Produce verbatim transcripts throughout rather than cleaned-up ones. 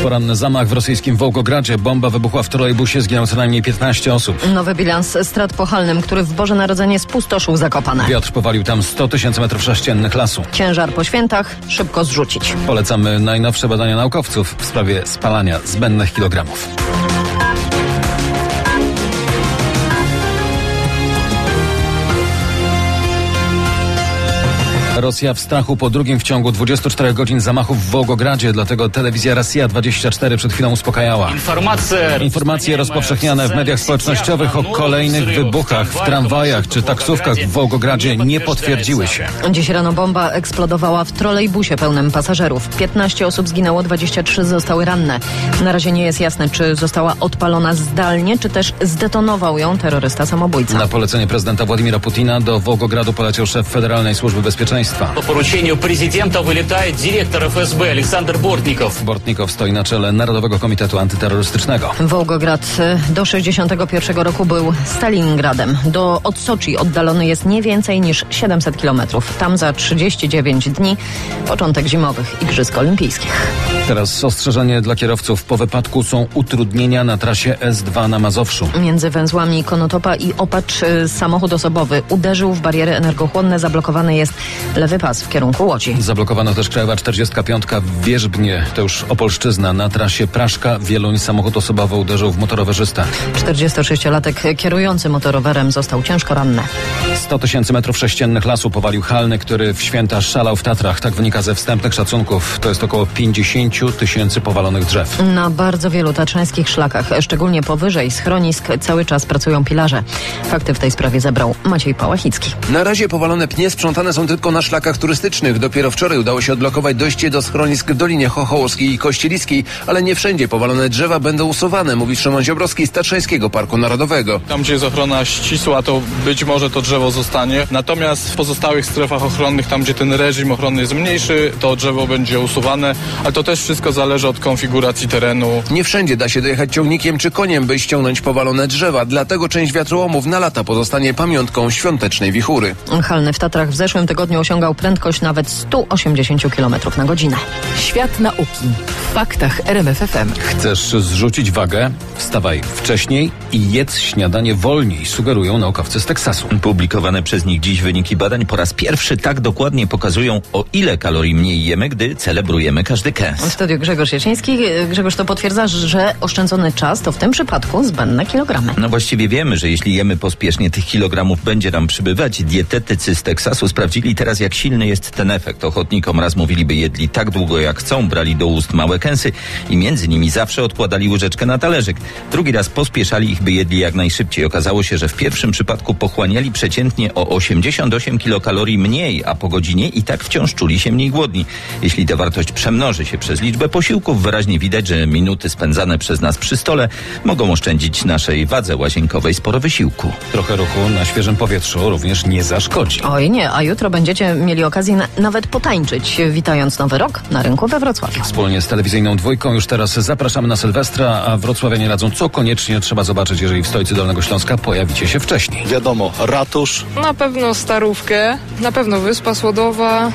Poranny zamach w rosyjskim Wołgogradzie. Bomba wybuchła w trolejbusie, zginęło co najmniej piętnaście osób. Nowy bilans strat po Chalnym, który w Boże Narodzenie spustoszył Zakopane. Wiatr powalił tam sto tysięcy metrów sześciennych lasu. Ciężar po świętach szybko zrzucić. Polecamy najnowsze badania naukowców w sprawie spalania zbędnych kilogramów. Rosja w strachu po drugim w ciągu dwudziestu czterech godzin zamachów w Wołgogradzie, dlatego telewizja Rosja dwadzieścia cztery przed chwilą uspokajała. Informacje rozpowszechniane w mediach społecznościowych o kolejnych wybuchach w tramwajach czy taksówkach w Wołgogradzie nie potwierdziły się. Dziś rano bomba eksplodowała w trolejbusie pełnym pasażerów. piętnaście osób zginęło, dwadzieścia trzy zostały ranne. Na razie nie jest jasne, czy została odpalona zdalnie, czy też zdetonował ją terrorysta samobójca. Na polecenie prezydenta Władimira Putina do Wołgogradu poleciał szef Federalnej Służby Bezpieczeństwa. Po поручению президента вылетает директор эф эс бэ Александр Бортников. Bортnikow stoi na czele Narodowego Komitetu Antyterrorystycznego. Wołgograd do sześćdziesiątego pierwszego roku był Stalingradem. Do od Soczi oddalony jest nie więcej niż siedemset kilometrów. Tam za trzydzieści dziewięć dni początek zimowych Igrzysk Olimpijskich. Teraz ostrzeżenie dla kierowców. Po wypadku są utrudnienia na trasie S dwa na Mazowszu. Między węzłami Konotopa i Opacz samochód osobowy uderzył w bariery energochłonne. Zablokowany jest lewy pas w kierunku Łodzi. Zablokowano też Krajowa czterdziestka piąta w Wierzbnie, to już Opolszczyzna. Na trasie Praszka-Wieluń samochód osobowy uderzył w motorowerzystę. czterdziestosześciolatek kierujący motorowerem został ciężko ranny. sto tysięcy metrów sześciennych lasu powalił Chalny, który w święta szalał w Tatrach. Tak wynika ze wstępnych szacunków. To jest około pięćdziesiąt tysięcy powalonych drzew. Na bardzo wielu tatrzańskich szlakach, szczególnie powyżej schronisk, cały czas pracują pilarze. Fakty w tej sprawie zebrał Maciej Pałachicki. Na razie powalone pnie sprzątane są tylko na szlakach turystycznych. Dopiero wczoraj udało się odblokować dojście do schronisk w Dolinie Chochołowskiej i Kościeliskiej, ale nie wszędzie powalone drzewa będą usuwane, mówi Szymon Ziobrowski z Tatrzańskiego Parku Narodowego. Tam, gdzie jest ochrona ścisła, to być może to drzewo zostanie. Natomiast w pozostałych strefach ochronnych, tam gdzie ten reżim ochronny jest mniejszy, to drzewo będzie usuwane, ale to też wszystko zależy od konfiguracji terenu. Nie wszędzie da się dojechać ciągnikiem czy koniem, by ściągnąć powalone drzewa. Dlatego część wiatrołomów na lata pozostanie pamiątką świątecznej wichury. Chalny w Tatrach w zeszłym tygodniu osiągał prędkość nawet sto osiemdziesiąt kilometrów na godzinę. Świat nauki w faktach R M F F M. Chcesz zrzucić wagę? Wstawaj wcześniej i jedz śniadanie wolniej, sugerują naukowcy z Teksasu. Publikowane przez nich dziś wyniki badań po raz pierwszy tak dokładnie pokazują, o ile kalorii mniej jemy, gdy celebrujemy każdy kęs. W studiu Grzegorz Jasiński. Grzegorz, to potwierdzasz, że oszczędzony czas to w tym przypadku zbędne kilogramy. No właściwie wiemy, że jeśli jemy pospiesznie, tych kilogramów będzie nam przybywać. Dietetycy z Teksasu sprawdzili teraz, jak silny jest ten efekt. Ochotnikom raz mówili, by jedli tak długo jak chcą, brali do ust małe kęsy i między nimi zawsze odkładali łyżeczkę na talerzyk. Drugi raz pospieszali ich, by jedli jak najszybciej. Okazało się, że w pierwszym przypadku pochłaniali przeciętnie o osiemdziesiąt osiem kilokalorii mniej, a po godzinie i tak wciąż czuli się mniej głodni. Jeśli ta wartość przemnoży się przez liczbę posiłków, wyraźnie widać, że minuty spędzane przez nas przy stole mogą oszczędzić naszej wadze łazienkowej sporo wysiłku. Trochę ruchu na świeżym powietrzu również nie zaszkodzi. Oj nie, a jutro będziecie mieli okazję na, nawet potańczyć, witając Nowy Rok na rynku we Wrocławiu. Wspólnie z telewizyjną Dwójką już teraz zapraszamy na Sylwestra, a wrocławianie radzą, co koniecznie trzeba zobaczyć, jeżeli w stolicy Dolnego Śląska pojawicie się wcześniej. Wiadomo, ratusz. Na pewno Starówkę, na pewno Wyspa Słodowa,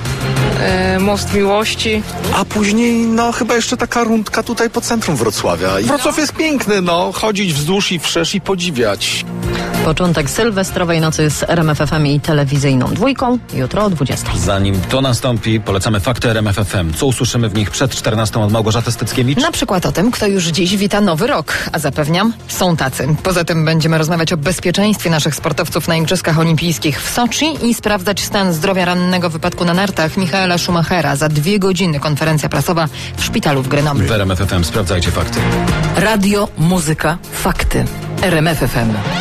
e, Most Miłości. A później, no chyba jeszcze taka rundka tutaj po centrum Wrocławia. I Wrocław jest piękny, no. Chodzić wzdłuż i wszerz i podziwiać. Początek sylwestrowej nocy z R M F F M i telewizyjną Dwójką jutro o dwudziestej. Zanim to nastąpi, polecamy fakty R M F F M. Co usłyszymy w nich przed czternastą od Małgorzaty Styckiewicz? Na przykład o tym, kto już dziś wita Nowy Rok, a zapewniam, są tacy. Poza tym będziemy rozmawiać o bezpieczeństwie naszych sportowców na Igrzyskach Olimpijskich w Soczi i sprawdzać stan zdrowia rannego wypadku na nartach Michaela Schumachera. Za dwie godziny konferencja prasowa w szpitalu w Grenoble. W R M F F M sprawdzajcie fakty. Radio, muzyka, fakty. R M F F M.